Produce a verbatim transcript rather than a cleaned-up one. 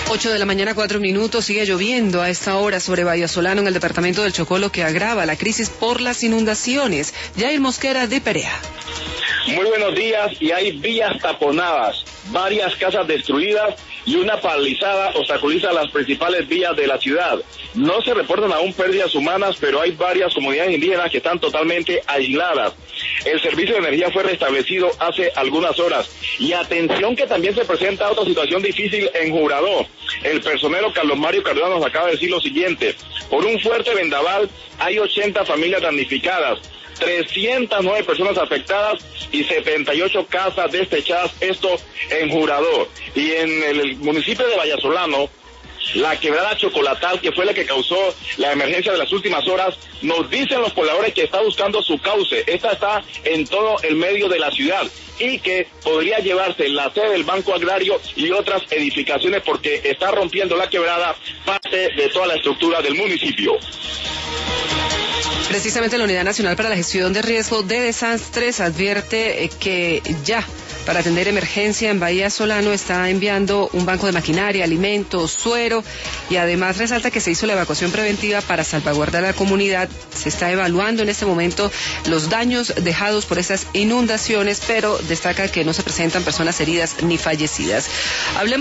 ocho de la mañana, cuatro minutos, sigue lloviendo a esta hora sobre Vallasolano en el departamento del Chocó, lo que agrava la crisis por las inundaciones. Jair Mosquera de Perea. Muy buenos días, y hay vías taponadas, varias casas destruidas y una paralizada obstaculiza las principales vías de la ciudad. No se reportan aún pérdidas humanas, pero hay varias comunidades indígenas que están totalmente aisladas. El servicio de energía fue restablecido hace algunas horas. Y atención que también se presenta otra situación difícil en Juradó. El personero Carlos Mario Cardona nos acaba de decir lo siguiente: por un fuerte vendaval hay ochenta familias damnificadas, trescientas nueve personas afectadas y setenta y ocho casas destechadas, esto en Juradó. Y en el municipio de Vallasolano, la quebrada Chocolatal, que fue la que causó la emergencia de las últimas horas, nos dicen los pobladores que está buscando su cauce. Esta está en todo el medio de la ciudad y que podría llevarse la sede del Banco Agrario y otras edificaciones porque está rompiendo la quebrada parte de toda la estructura del municipio. Precisamente la Unidad Nacional para la Gestión de Riesgo de Desastres advierte que ya para atender emergencia en Vallasolano está enviando un banco de maquinaria, alimentos, suero, y además resalta que se hizo la evacuación preventiva para salvaguardar a la comunidad. Se está evaluando en este momento los daños dejados por estas inundaciones, pero destaca que no se presentan personas heridas ni fallecidas. Hablemos